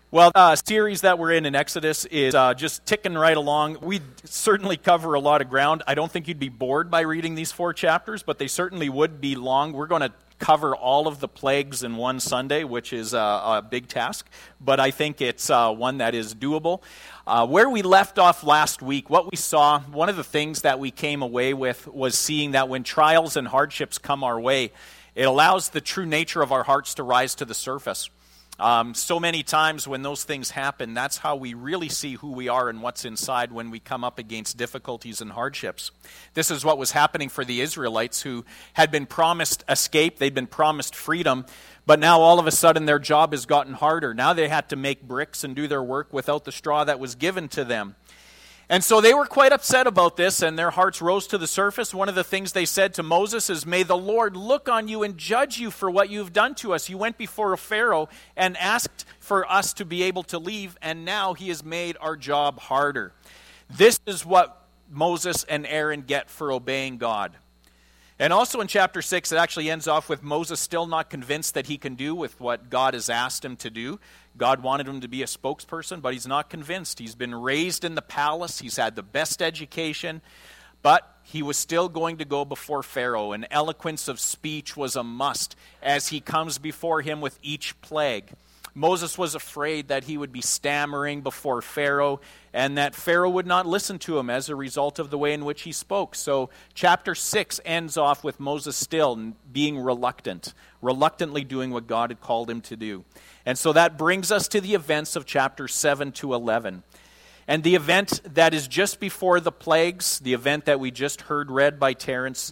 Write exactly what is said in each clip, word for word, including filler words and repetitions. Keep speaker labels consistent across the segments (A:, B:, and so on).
A: Well, the uh, series that we're in in Exodus is uh, just ticking right along. We certainly cover a lot of ground. I don't think you'd be bored by reading these four chapters, but they certainly would be long. We're going to cover all of the plagues in one Sunday, which is uh, a big task, but I think it's uh, one that is doable. Uh, where we left off last week, what we saw, one of the things that we came away with was seeing that when trials and hardships come our way, it allows the true nature of our hearts to rise to the surface. Um, so many times when those things happen, that's how we really see who we are and what's inside when we come up against difficulties and hardships. This is what was happening for the Israelites who had been promised escape, they'd been promised freedom, but now all of a sudden their job has gotten harder. Now they had to make bricks and do their work without the straw that was given to them. And so they were quite upset about this, and their hearts rose to the surface. One of the things they said to Moses is, "May the Lord look on you and judge you for what you've done to us. You went before a Pharaoh and asked for us to be able to leave, and now he has made our job harder." This is what Moses and Aaron get for obeying God. And also in chapter six, it actually ends off with Moses still not convinced that he can do with what God has asked him to do. God wanted him to be a spokesperson, but he's not convinced. He's been raised in the palace. He's had the best education, but he was still going to go before Pharaoh, and eloquence of speech was a must as he comes before him with each plague. Moses was afraid that he would be stammering before Pharaoh and that Pharaoh would not listen to him as a result of the way in which he spoke. So chapter six ends off with Moses still being reluctant, reluctantly doing what God had called him to do. And so that brings us to the events of chapter seven to eleven. And the event that is just before the plagues, the event that we just heard read by Terrence,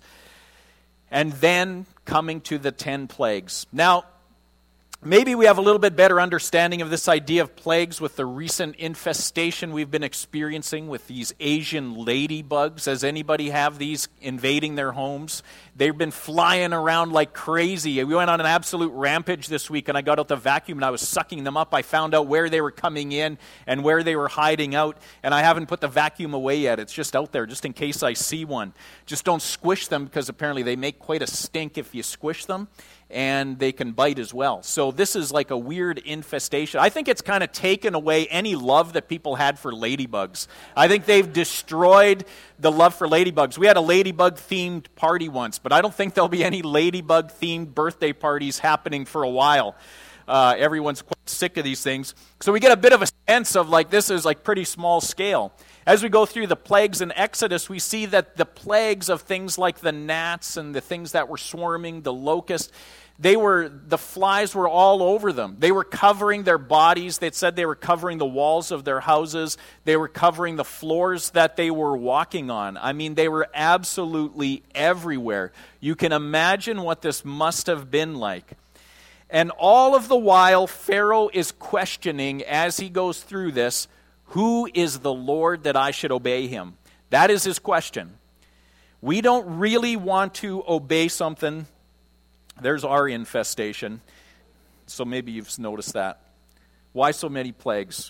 A: and then coming to the ten plagues. Now, maybe we have a little bit better understanding of this idea of plagues with the recent infestation we've been experiencing with these Asian ladybugs. Does anybody have these invading their homes? They've been flying around like crazy. We went on an absolute rampage this week, and I got out the vacuum, and I was sucking them up. I found out where they were coming in and where they were hiding out, and I haven't put the vacuum away yet. It's just out there, just in case I see one. Just don't squish them, because apparently they make quite a stink if you squish them, and they can bite as well. So this is like a weird infestation. I think it's kind of taken away any love that people had for ladybugs. I think they've destroyed the love for ladybugs. We had a ladybug-themed party once, but I don't think there'll be any ladybug-themed birthday parties happening for a while. Uh, everyone's quite sick of these things. So we get a bit of a sense of like this is like pretty small scale. As we go through the plagues in Exodus, we see that the plagues of things like the gnats and the things that were swarming, the locusts, they were, the flies were all over them. They were covering their bodies. They said they were covering the walls of their houses. They were covering the floors that they were walking on. I mean, they were absolutely everywhere. You can imagine what this must have been like. And all of the while, Pharaoh is questioning as he goes through this, who is the Lord that I should obey him? That is his question. We don't really want to obey something. There's our infestation. So maybe you've noticed that. Why so many plagues?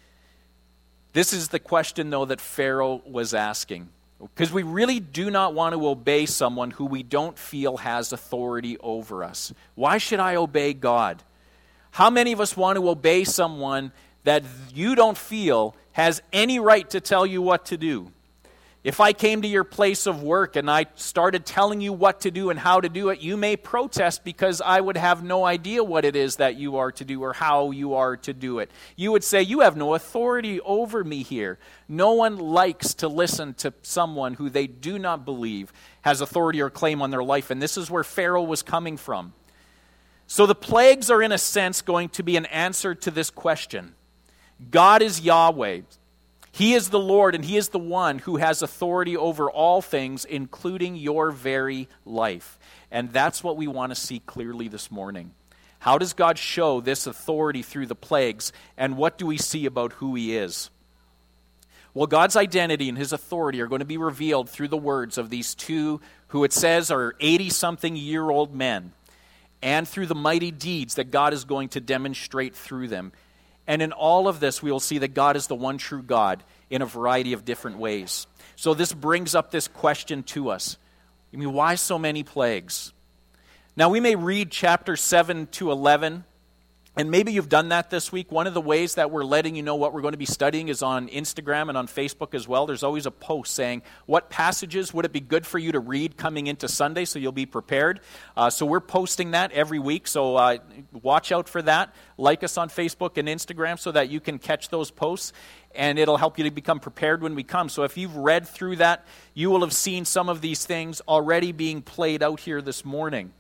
A: This is the question, though, that Pharaoh was asking. Because we really do not want to obey someone who we don't feel has authority over us. Why should I obey God? How many of us want to obey someone that you don't feel has any right to tell you what to do? If I came to your place of work and I started telling you what to do and how to do it, you may protest because I would have no idea what it is that you are to do or how you are to do it. You would say, you have no authority over me here. No one likes to listen to someone who they do not believe has authority or claim on their life, and this is where Pharaoh was coming from. So the plagues are in a sense going to be an answer to this question. God is Yahweh. He is the Lord, and he is the one who has authority over all things, including your very life. And that's what we want to see clearly this morning. How does God show this authority through the plagues, and what do we see about who he is? Well, God's identity and his authority are going to be revealed through the words of these two who it says are eighty-something-year-old men, and through the mighty deeds that God is going to demonstrate through them. And in all of this, we will see that God is the one true God in a variety of different ways. So this brings up this question to us. I mean, why so many plagues? Now, we may read chapter seven to eleven And maybe you've done that this week. One of the ways that we're letting you know what we're going to be studying is on Instagram and on Facebook as well. There's always a post saying, what passages would it be good for you to read coming into Sunday so you'll be prepared? Uh, so we're posting that every week, so uh, watch out for that. Like us on Facebook and Instagram so that you can catch those posts, and it'll help you to become prepared when we come. So if you've read through that, you will have seen some of these things already being played out here this morning.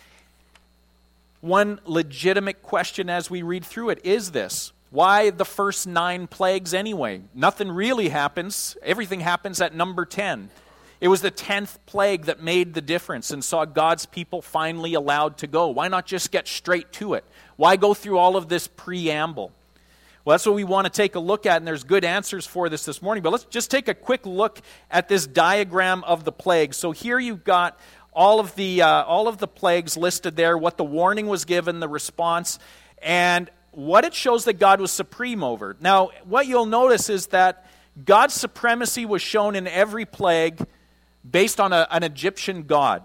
A: One legitimate question as we read through it is this: why the first nine plagues anyway? Nothing really happens. Everything happens at number ten. It was the tenth plague that made the difference and saw God's people finally allowed to go. Why not just get straight to it? Why go through all of this preamble? Well, that's what we want to take a look at, and there's good answers for this this morning. But let's just take a quick look at this diagram of the plagues. So here you've got all of the uh, all of the plagues listed there, what the warning was given, the response, and what it shows that God was supreme over. Now, what you'll notice is that God's supremacy was shown in every plague based on a, an Egyptian god.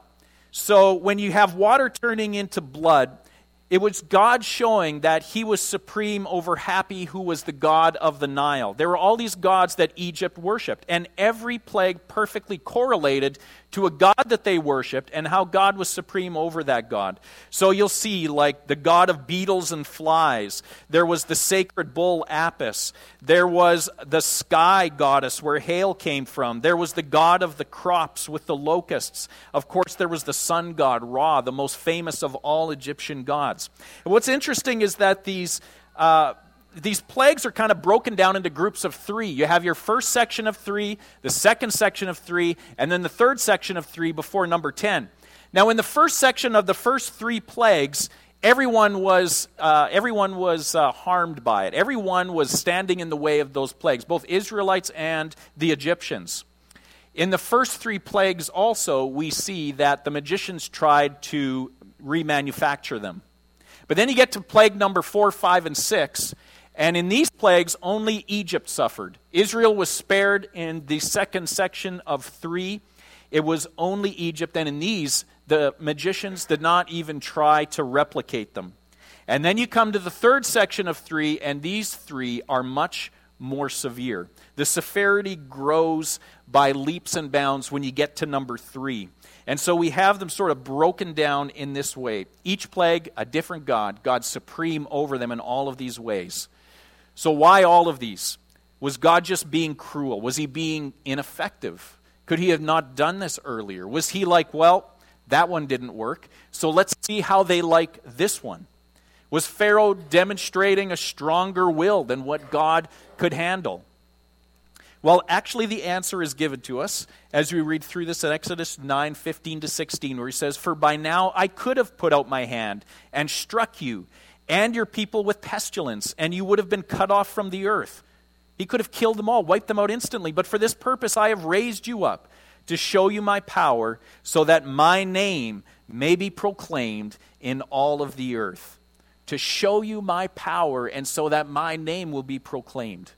A: So when you have water turning into blood, it was God showing that he was supreme over Hapi, who was the god of the Nile. There were all these gods that Egypt worshipped, and every plague perfectly correlated to a god that they worshipped and how God was supreme over that god. So you'll see, like, the god of beetles and flies. There was the sacred bull Apis. There was the sky goddess where hail came from. There was the god of the crops with the locusts. Of course, there was the sun god, Ra, the most famous of all Egyptian gods. And what's interesting is that these uh, these plagues are kind of broken down into groups of three. You have your first section of three, the second section of three, and then the third section of three before number ten. Now, in the first section of the first three plagues, everyone was uh, everyone was uh, harmed by it. Everyone was standing in the way of those plagues, both Israelites and the Egyptians. In the first three plagues also, we see that the magicians tried to remanufacture them. But then you get to plague number four, five, and six, and in these plagues, only Egypt suffered. Israel was spared in the second section of three. It was only Egypt, and in these, the magicians did not even try to replicate them. And then you come to the third section of three, and these three are much more severe. The severity grows by leaps and bounds when you get to number three. And so we have them sort of broken down in this way. Each plague, a different God, God supreme over them in all of these ways. So why all of these? Was God just being cruel? Was he being ineffective? Could he have not done this earlier? Was he like, well, that one didn't work, so let's see how they like this one? Was Pharaoh demonstrating a stronger will than what God could handle? Well, actually the answer is given to us as we read through this in Exodus nine, fifteen to sixteen, where he says, "For by now I could have put out my hand and struck you and your people with pestilence, and you would have been cut off from the earth." He could have killed them all, wiped them out instantly. "But for this purpose I have raised you up, to show you my power, so that my name may be proclaimed in all of the earth." To show you my power, and so that my name will be proclaimed.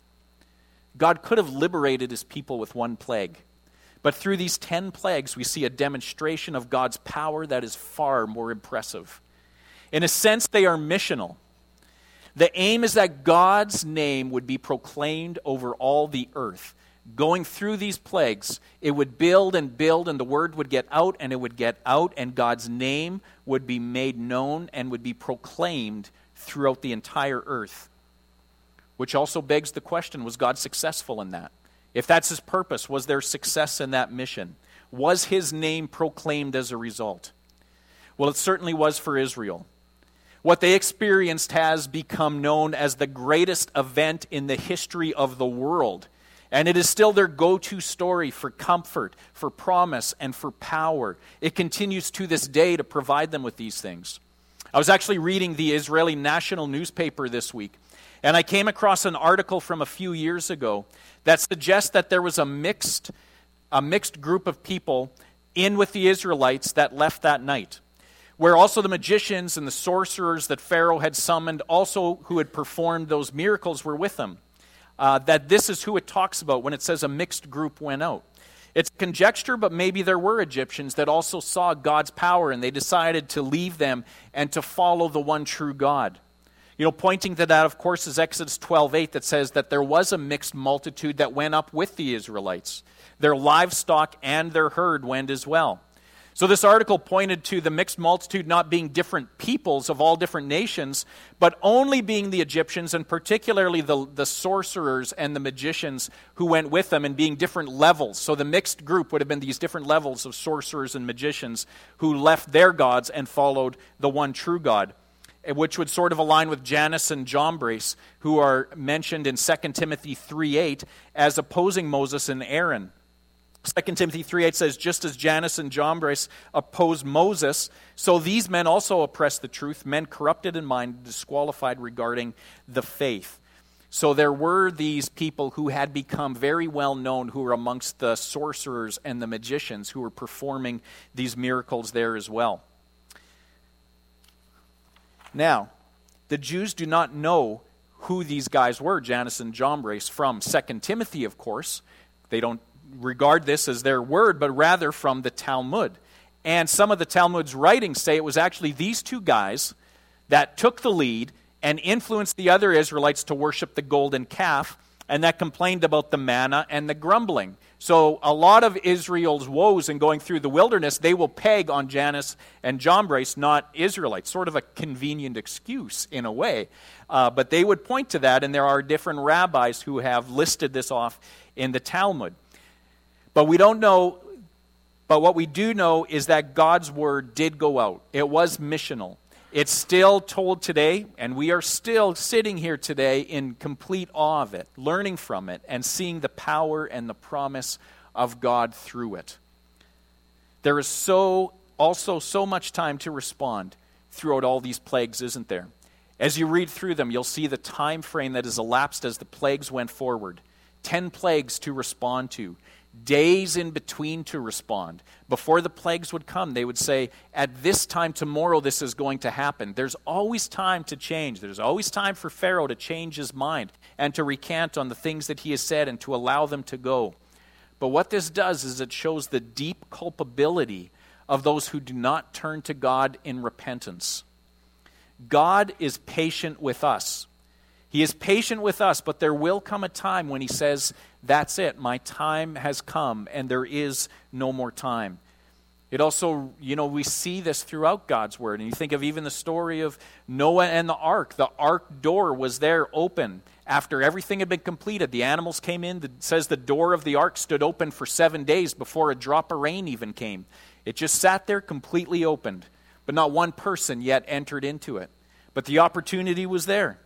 A: God could have liberated his people with one plague. But through these ten plagues, we see a demonstration of God's power that is far more impressive. In a sense, they are missional. The aim is that God's name would be proclaimed over all the earth. Going through these plagues, it would build and build, and the word would get out, and it would get out, and God's name would be made known and would be proclaimed throughout the entire earth. Which also begs the question, was God successful in that? If that's his purpose, was there success in that mission? Was his name proclaimed as a result? Well, it certainly was for Israel. What they experienced has become known as the greatest event in the history of the world. And it is still their go-to story for comfort, for promise, and for power. It continues to this day to provide them with these things. I was actually reading the Israeli national newspaper this week, and I came across an article from a few years ago that suggests that there was a mixed, a mixed group of people in with the Israelites that left that night, where also the magicians and the sorcerers that Pharaoh had summoned, also who had performed those miracles, were with them. Uh, that this is who it talks about when it says a mixed group went out. It's conjecture, but maybe there were Egyptians that also saw God's power, and they decided to leave them and to follow the one true God. You know, pointing to that, of course, is Exodus twelve eight that says that there was a mixed multitude that went up with the Israelites. Their livestock and their herd went as well. So this article pointed to the mixed multitude not being different peoples of all different nations, but only being the Egyptians, and particularly the, the sorcerers and the magicians who went with them, and being different levels. So the mixed group would have been these different levels of sorcerers and magicians who left their gods and followed the one true God, which would sort of align with Jannes and Jambres, who are mentioned in Second Timothy three eight as opposing Moses and Aaron. Second Timothy three eight says, just as Jannes and Jambres opposed Moses, so these men also oppressed the truth, men corrupted in mind, disqualified regarding the faith. So there were these people who had become very well known, who were amongst the sorcerers and the magicians who were performing these miracles there as well. Now, the Jews do not know who these guys were, Jannes and Jambres, from Second Timothy, of course. They don't regard this as their word, but rather from the Talmud. And some of the Talmud's writings say it was actually these two guys that took the lead and influenced the other Israelites to worship the golden calf, and that complained about the manna and the grumbling. So a lot of Israel's woes in going through the wilderness, they will peg on Jannes and Jambres, not Israelites. Sort of a convenient excuse in a way. Uh, but they would point to that, and there are different rabbis who have listed this off in the Talmud. But we don't know, but what we do know is that God's word did go out. It was missional. It's still told today, and we are still sitting here today in complete awe of it, learning from it, and seeing the power and the promise of God through it. There is so also so much time to respond throughout all these plagues, isn't there? As you read through them, you'll see the time frame that has elapsed as the plagues went forward. Ten plagues to respond to. Days in between to respond. Before the plagues would come, they would say, at this time tomorrow this is going to happen. There's always time to change. There's always time for Pharaoh to change his mind and to recant on the things that he has said and to allow them to go. But what this does is it shows the deep culpability of those who do not turn to God in repentance. God is patient with us. He is patient with us, but there will come a time when he says, that's it, my time has come, and there is no more time. It also, you know, we see this throughout God's word. And you think of even the story of Noah and the ark. The ark door was there open after everything had been completed. The animals came in. It says the door of the ark stood open for seven days before a drop of rain even came. It just sat there completely opened, but not one person yet entered into it. But the opportunity was there.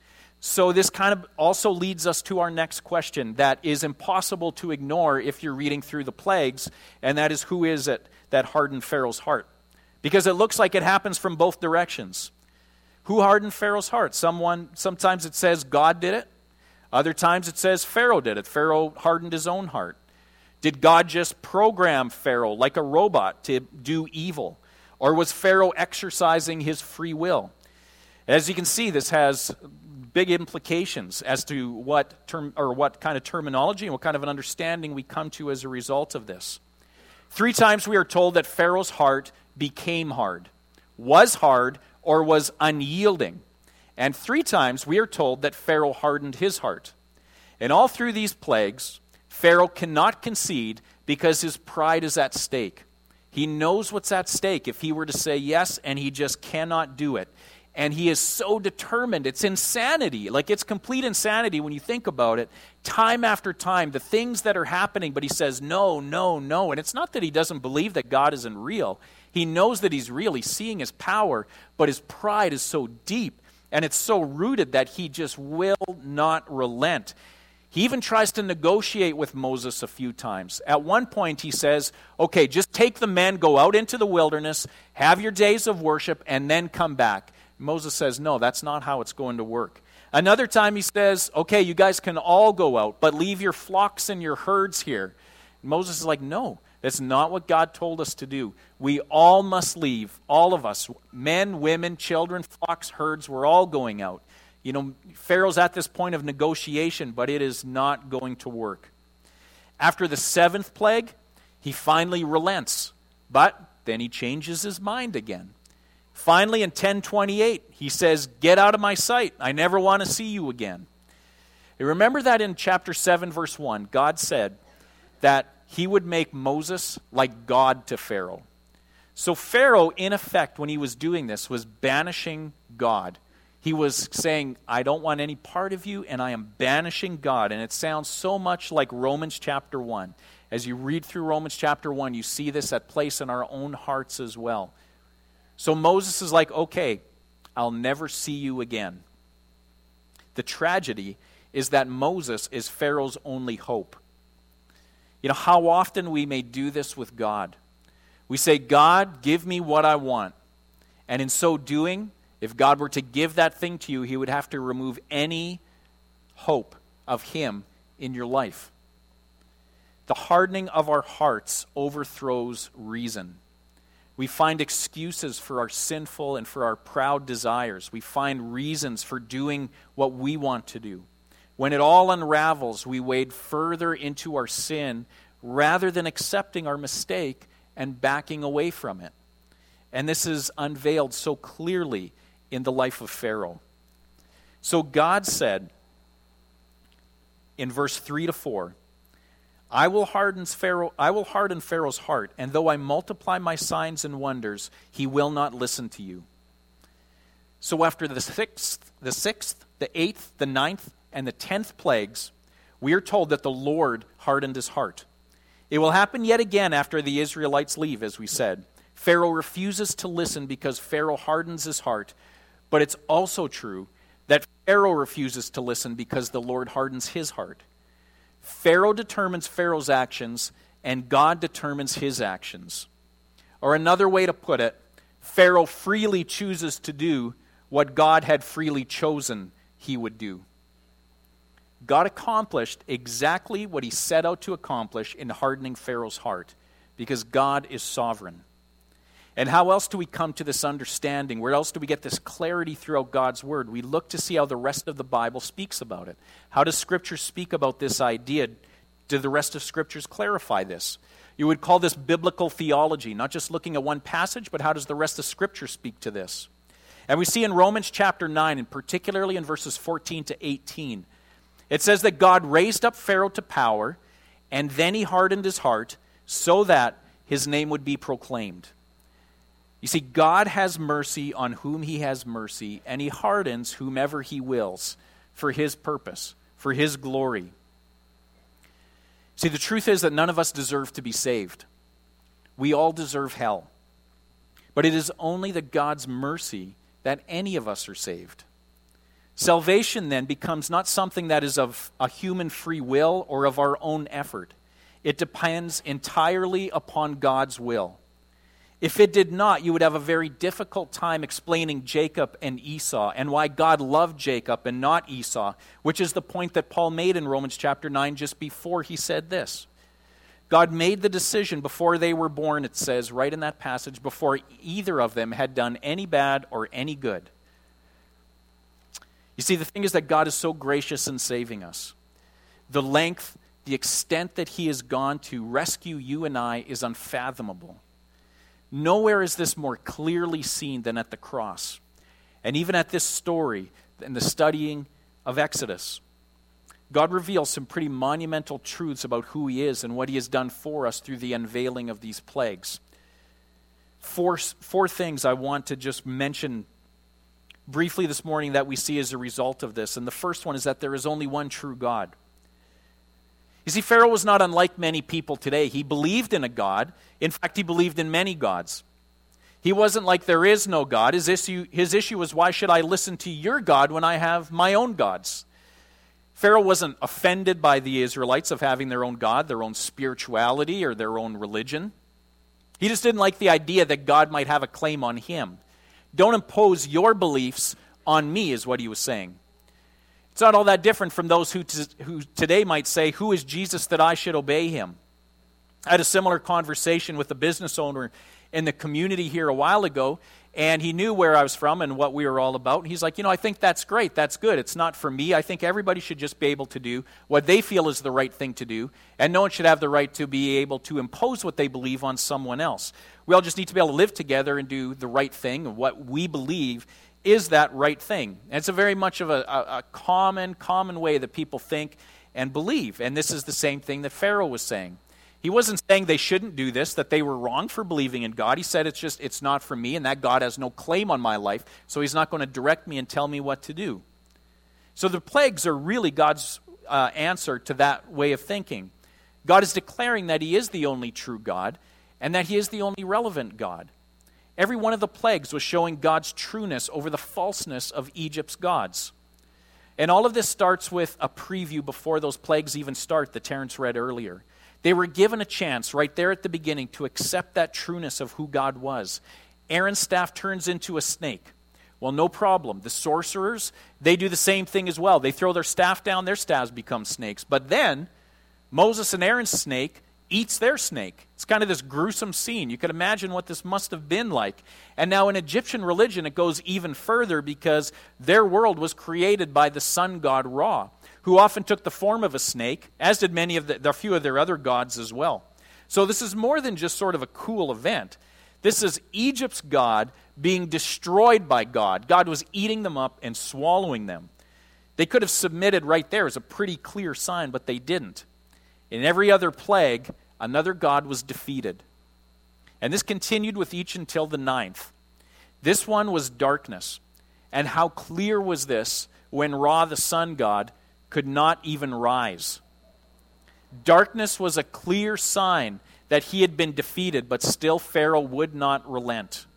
A: So this kind of also leads us to our next question that is impossible to ignore if you're reading through the plagues, and that is, who is it that hardened Pharaoh's heart? Because it looks like it happens from both directions. Who hardened Pharaoh's heart? Someone. Sometimes it says God did it. Other times it says Pharaoh did it. Pharaoh hardened his own heart. Did God just program Pharaoh like a robot to do evil? Or was Pharaoh exercising his free will? As you can see, this has big implications as to what term or what kind of terminology and what kind of an understanding we come to as a result of this. Three times we are told that Pharaoh's heart became hard, was hard, or was unyielding. And three times we are told that Pharaoh hardened his heart. And all through these plagues, Pharaoh cannot concede because his pride is at stake. He knows what's at stake if he were to say yes, and he just cannot do it. And he is so determined. It's insanity. Like, it's complete insanity when you think about it. Time after time, the things that are happening, but he says no, no, no. And it's not that he doesn't believe that God isn't real. He knows that he's real. He's seeing his power, but his pride is so deep, and it's so rooted that he just will not relent. He even tries to negotiate with Moses a few times. At one point, he says, okay, just take the men, go out into the wilderness, have your days of worship, and then come back. Moses says, no, that's not how it's going to work. Another time he says, okay, you guys can all go out, but leave your flocks and your herds here. Moses is like, no, that's not what God told us to do. We all must leave, all of us, men, women, children, flocks, herds, we're all going out. You know, Pharaoh's at this point of negotiation, but it is not going to work. After the seventh plague, he finally relents, but then he changes his mind again. Finally, in ten twenty-eight, he says, "Get out of my sight. I never want to see you again." You remember that in chapter seven, verse one, God said that he would make Moses like God to Pharaoh. So Pharaoh, in effect, when he was doing this, was banishing God. He was saying, "I don't want any part of you, and I am banishing God." And it sounds so much like Romans chapter one. As you read through Romans chapter one, you see this at place in our own hearts as well. So Moses is like, "Okay, I'll never see you again." The tragedy is that Moses is Pharaoh's only hope. You know, how often we may do this with God. We say, "God, give me what I want." And in so doing, if God were to give that thing to you, he would have to remove any hope of him in your life. The hardening of our hearts overthrows reason. We find excuses for our sinful and for our proud desires. We find reasons for doing what we want to do. When it all unravels, we wade further into our sin rather than accepting our mistake and backing away from it. And this is unveiled so clearly in the life of Pharaoh. So God said in verse three to four, I will harden Pharaoh, I will harden Pharaoh's heart, and though I multiply my signs and wonders, he will not listen to you. So after the sixth, the sixth, the eighth, the ninth, and the tenth plagues, we are told that the Lord hardened his heart. It will happen yet again after the Israelites leave, as we said. Pharaoh refuses to listen because Pharaoh hardens his heart. But it's also true that Pharaoh refuses to listen because the Lord hardens his heart. Pharaoh determines Pharaoh's actions, and God determines his actions. Or another way to put it, Pharaoh freely chooses to do what God had freely chosen he would do. God accomplished exactly what he set out to accomplish in hardening Pharaoh's heart, because God is sovereign. And how else do we come to this understanding? Where else do we get this clarity throughout God's Word? We look to see how the rest of the Bible speaks about it. How does Scripture speak about this idea? Do the rest of Scriptures clarify this? You would call this biblical theology, not just looking at one passage, but how does the rest of Scripture speak to this? And we see in Romans chapter nine, and particularly in verses fourteen to eighteen, it says that God raised up Pharaoh to power, and then he hardened his heart so that his name would be proclaimed. You see, God has mercy on whom he has mercy, and he hardens whomever he wills for his purpose, for his glory. See, the truth is that none of us deserve to be saved. We all deserve hell. But it is only the God's mercy that any of us are saved. Salvation then becomes not something that is of a human free will or of our own effort. It depends entirely upon God's will. If it did not, you would have a very difficult time explaining Jacob and Esau and why God loved Jacob and not Esau, which is the point that Paul made in Romans chapter nine just before he said this. God made the decision before they were born, it says right in that passage, before either of them had done any bad or any good. You see, the thing is that God is so gracious in saving us. The length, the extent that he has gone to rescue you and I is unfathomable. Nowhere is this more clearly seen than at the cross. And even at this story, in the studying of Exodus, God reveals some pretty monumental truths about who he is and what he has done for us through the unveiling of these plagues. Four, four things I want to just mention briefly this morning that we see as a result of this. And the first one is that there is only one true God. You see, Pharaoh was not unlike many people today. He believed in a God. In fact, he believed in many gods. He wasn't like there is no God. His issue, his issue was, why should I listen to your God when I have my own gods? Pharaoh wasn't offended by the Israelites of having their own God, their own spirituality, or their own religion. He just didn't like the idea that God might have a claim on him. Don't impose your beliefs on me, is what he was saying. It's not all that different from those who, t- who today might say, who is Jesus that I should obey him? I had a similar conversation with a business owner in the community here a while ago, And he knew where I was from and what we were all about. And he's like, you know, I think that's great. That's good. It's not for me. I think everybody should just be able to do what they feel is the right thing to do. And no one should have the right to be able to impose what they believe on someone else. We all just need to be able to live together and do the right thing. And what we believe is that right thing. And it's a very much of a, a, a common, common way that people think and believe. And this is the same thing that Pharaoh was saying. He wasn't saying they shouldn't do this, that they were wrong for believing in God. He said it's just, it's not for me, and that God has no claim on my life, so he's not going to direct me and tell me what to do. So the plagues are really God's uh, answer to that way of thinking. God is declaring that he is the only true God, and that he is the only relevant God. Every one of the plagues was showing God's trueness over the falseness of Egypt's gods. And all of this starts with a preview before those plagues even start that Terrence read earlier. They were given a chance right there at the beginning to accept that trueness of who God was. Aaron's staff turns into a snake. Well, no problem. The sorcerers, they do the same thing as well. They throw their staff down, their staffs become snakes. But then, Moses and Aaron's snake eats their snake. It's kind of this gruesome scene. You can imagine what this must have been like. And now in Egyptian religion, it goes even further because their world was created by the sun god Ra, who often took the form of a snake, as did many of the, a few of their other gods as well. So this is more than just sort of a cool event. This is Egypt's God being destroyed by God. God was eating them up and swallowing them. They could have submitted right there as a pretty clear sign, but they didn't. In every other plague, another god was defeated. And this continued with each until the ninth. This one was darkness. And how clear was this when Ra, the sun god, could not even rise? Darkness was a clear sign that he had been defeated, but still Pharaoh would not relent.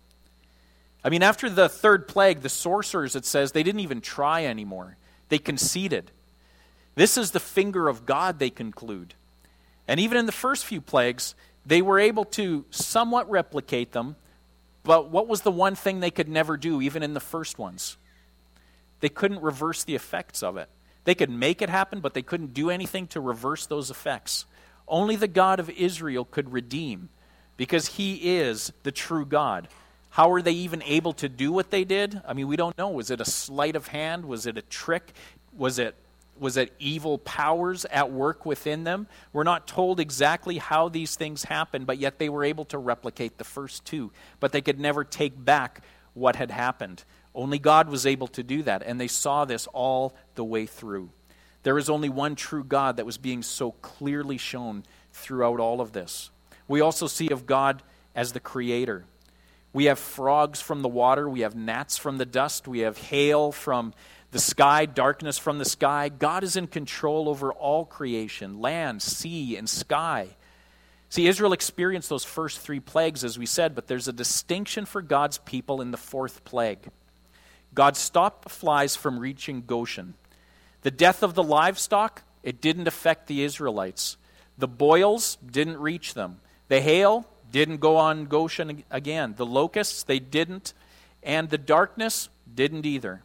A: I mean, after the third plague, the sorcerers, it says, they didn't even try anymore. They conceded. This is the finger of God, they conclude. And even in the first few plagues, they were able to somewhat replicate them, but what was the one thing they could never do, even in the first ones? They couldn't reverse the effects of it. They could make it happen, but they couldn't do anything to reverse those effects. Only the God of Israel could redeem, because he is the true God. How were they even able to do what they did? I mean, we don't know. Was it a sleight of hand? Was it a trick? Was it was it evil powers at work within them? We're not told exactly how these things happened, but yet they were able to replicate the first two. But they could never take back what had happened. Only God was able to do that, and they saw this all the way through. There is only one true God that was being so clearly shown throughout all of this. We also see of God as the creator. We have frogs from the water, we have gnats from the dust, we have hail from the sky, darkness from the sky. God is in control over all creation, land, sea, and sky. See, Israel experienced those first three plagues, as we said, but there's a distinction for God's people in the fourth plague. God stopped the flies from reaching Goshen. The death of the livestock, it didn't affect the Israelites. The boils didn't reach them. The hail didn't go on Goshen again. The locusts, they didn't. And the darkness didn't either.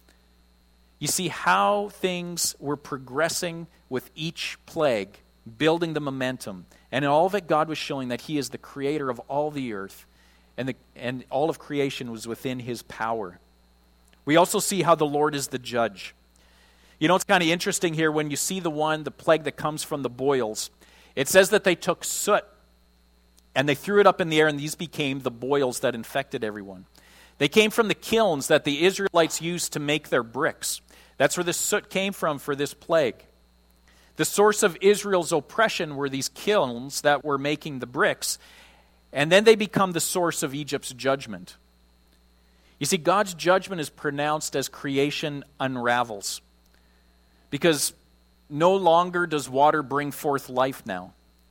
A: You see how things were progressing with each plague, building the momentum. And in all of it, God was showing that he is the creator of all the earth, and, the, and all of creation was within his power. We also see how the Lord is the judge. You know, it's kind of interesting here when you see the one, the plague that comes from the boils. It says that they took soot and they threw it up in the air, and these became the boils that infected everyone. They came from the kilns that the Israelites used to make their bricks. That's where the soot came from for this plague. The source of Israel's oppression were these kilns that were making the bricks, and then they become the source of Egypt's judgment. You see, God's judgment is pronounced as creation unravels, because no longer does water bring forth life now.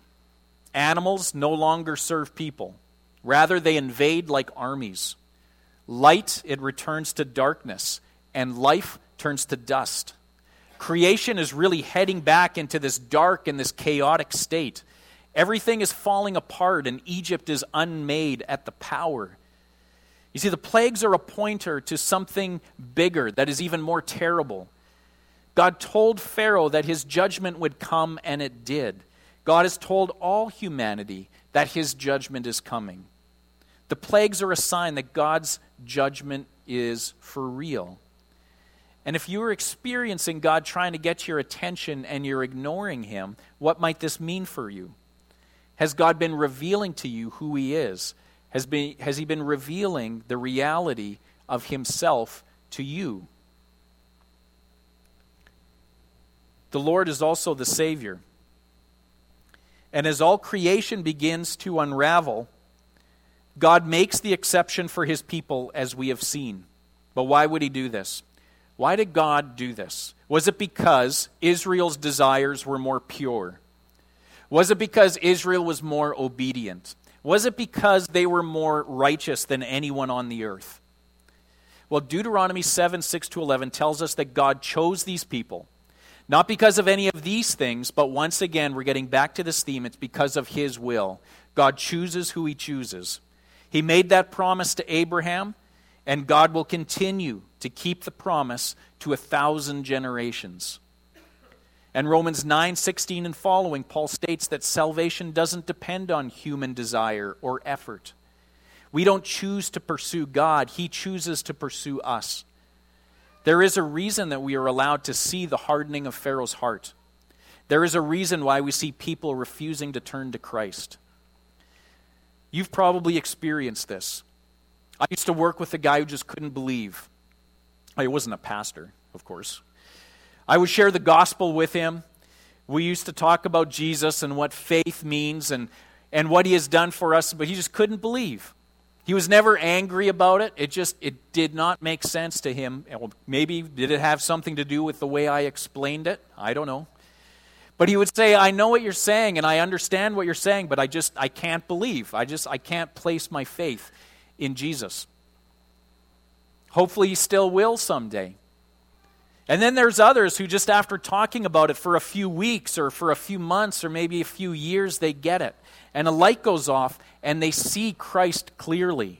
A: Animals no longer serve people. Rather, they invade like armies. Light, it returns to darkness, and life turns to dust. Creation is really heading back into this dark and this chaotic state. Everything is falling apart, and Egypt is unmade at the power. You see, the plagues are a pointer to something bigger that is even more terrible. God told Pharaoh that his judgment would come, and it did. God has told all humanity that his judgment is coming. The plagues are a sign that God's judgment is for real. And if you are experiencing God trying to get your attention and you're ignoring him, what might this mean for you? Has God been revealing to you who he is? Has, been, has he been revealing the reality of himself to you? The Lord is also the Savior. And as all creation begins to unravel, God makes the exception for his people, as we have seen. But why would he do this? Why did God do this? Was it because Israel's desires were more pure? Was it because Israel was more obedient? Was it because they were more righteous than anyone on the earth? Well, Deuteronomy seven, six to eleven tells us that God chose these people, not because of any of these things, but once again, we're getting back to this theme, it's because of his will. God chooses who he chooses. He made that promise to Abraham, and God will continue to keep the promise to a thousand generations. And Romans nine, sixteen and following, Paul states that salvation doesn't depend on human desire or effort. We don't choose to pursue God. He chooses to pursue us. There is a reason that we are allowed to see the hardening of Pharaoh's heart. There is a reason why we see people refusing to turn to Christ. You've probably experienced this. I used to work with a guy who just couldn't believe. I wasn't a pastor, of course. I would share the gospel with him. We used to talk about Jesus and what faith means and, and what he has done for us, but he just couldn't believe. He was never angry about it. It just, it did not make sense to him. Maybe did it have something to do with the way I explained it? I don't know. But he would say, I know what you're saying and I understand what you're saying, but I just, I can't believe. I just, I can't place my faith in Jesus. Hopefully he still will someday. And then there's others who just after talking about it for a few weeks or for a few months or maybe a few years, they get it. And a light goes off and they see Christ clearly.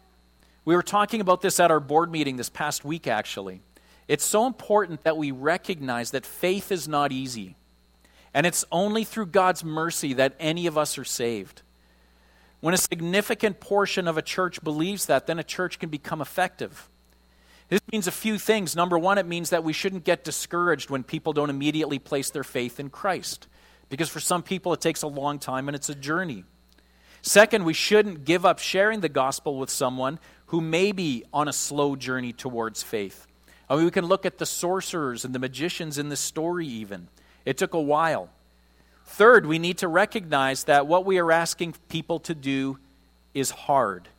A: We were talking about this at our board meeting this past week, actually. It's so important that we recognize that faith is not easy. And it's only through God's mercy that any of us are saved. When a significant portion of a church believes that, then a church can become effective. This means a few things. Number one, it means that we shouldn't get discouraged when people don't immediately place their faith in Christ. Because for some people it takes a long time and it's a journey. Second, we shouldn't give up sharing the gospel with someone who may be on a slow journey towards faith. I mean, we can look at the sorcerers and the magicians in this story even. It took a while. Third, we need to recognize that what we are asking people to do is hard.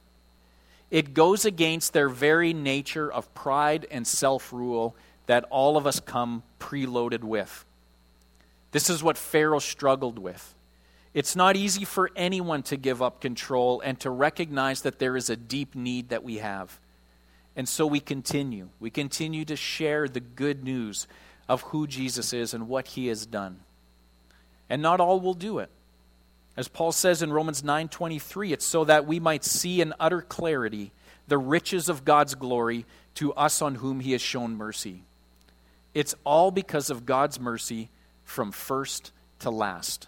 A: It goes against their very nature of pride and self-rule that all of us come preloaded with. This is what Pharaoh struggled with. It's not easy for anyone to give up control and to recognize that there is a deep need that we have. And so we continue. We continue to share the good news of who Jesus is and what he has done. And not all will do it. As Paul says in Romans nine twenty-three, it's so that we might see in utter clarity the riches of God's glory to us on whom he has shown mercy. It's all because of God's mercy from first to last.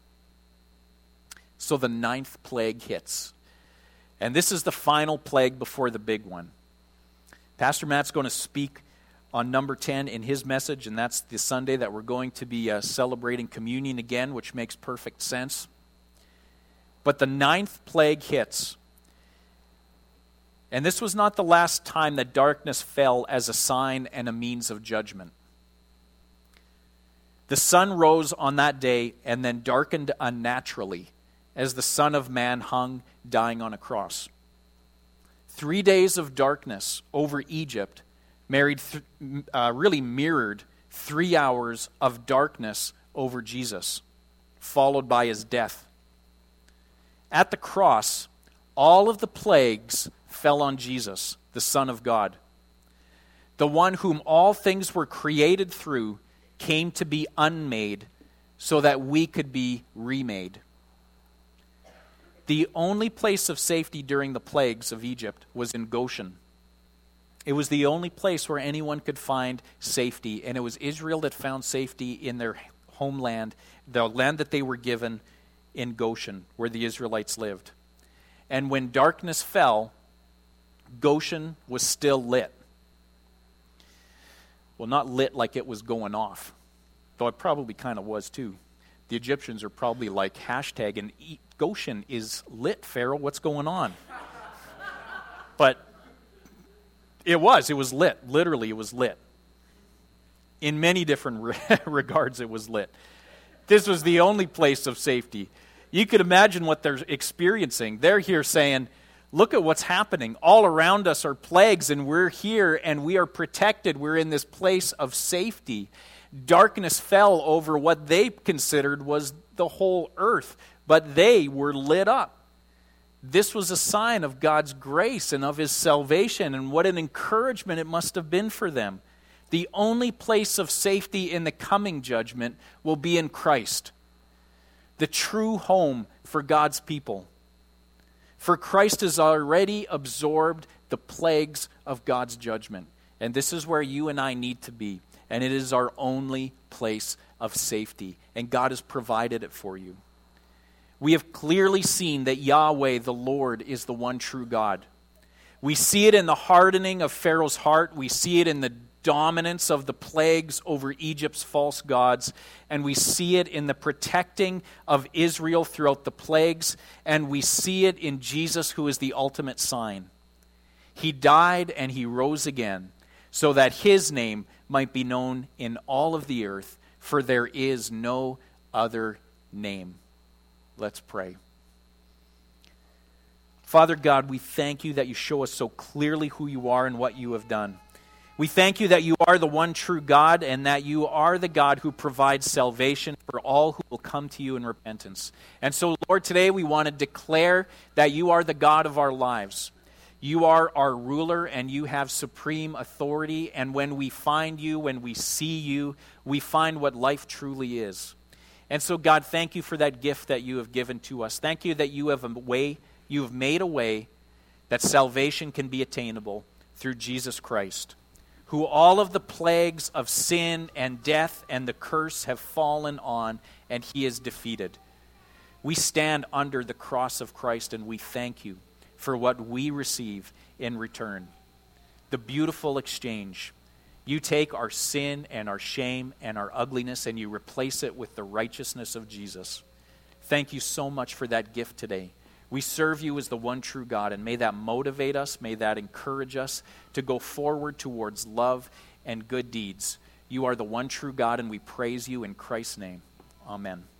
A: So the ninth plague hits. And this is the final plague before the big one. Pastor Matt's going to speak on number ten in his message, and that's the Sunday that we're going to be uh, celebrating communion again, which makes perfect sense. But the ninth plague hits. And this was not the last time that darkness fell as a sign and a means of judgment. The sun rose on that day and then darkened unnaturally as the Son of Man hung, dying on a cross. Three days of darkness over Egypt married th- uh, really mirrored three hours of darkness over Jesus, followed by his death. At the cross, all of the plagues fell on Jesus, the Son of God. The one whom all things were created through came to be unmade so that we could be remade. The only place of safety during the plagues of Egypt was in Goshen. It was the only place where anyone could find safety, and it was Israel that found safety in their homeland, the land that they were given in Goshen, where the Israelites lived. And when darkness fell, Goshen was still lit. Well, not lit like it was going off, though it probably kind of was too. The Egyptians are probably like, hashtag, and Goshen is lit, Pharaoh, what's going on? But it was, it was lit. Literally, it was lit. In many different re- regards, it was lit. This was the only place of safety. You could imagine what they're experiencing. They're here saying, look at what's happening. All around us are plagues, and we're here, and we are protected. We're in this place of safety. Darkness fell over what they considered was the whole earth, but they were lit up. This was a sign of God's grace and of His salvation, and what an encouragement it must have been for them. The only place of safety in the coming judgment will be in Christ, the true home for God's people. For Christ has already absorbed the plagues of God's judgment, and this is where you and I need to be, and it is our only place of safety, and God has provided it for you. We have clearly seen that Yahweh, the Lord, is the one true God. We see it in the hardening of Pharaoh's heart. We see it in the dominance of the plagues over Egypt's false gods. And we see it in the protecting of Israel throughout the plagues. And we see it in Jesus, who is the ultimate sign. He died and He rose again so that His name might be known in all of the earth, for there is no other name. Let's pray. Father God, we thank You that You show us so clearly who You are and what You have done. We thank You that You are the one true God and that You are the God who provides salvation for all who will come to You in repentance. And so, Lord, today we want to declare that You are the God of our lives. You are our ruler and You have supreme authority. And when we find You, when we see You, we find what life truly is. And so, God, thank You for that gift that You have given to us. Thank You that You have a way, You have made a way that salvation can be attainable through Jesus Christ, who all of the plagues of sin and death and the curse have fallen on, and He is defeated. We stand under the cross of Christ, and we thank You for what we receive in return. The beautiful exchange. You take our sin and our shame and our ugliness and You replace it with the righteousness of Jesus. Thank You so much for that gift today. We serve You as the one true God, and may that motivate us, may that encourage us to go forward towards love and good deeds. You are the one true God, and we praise You in Christ's name. Amen.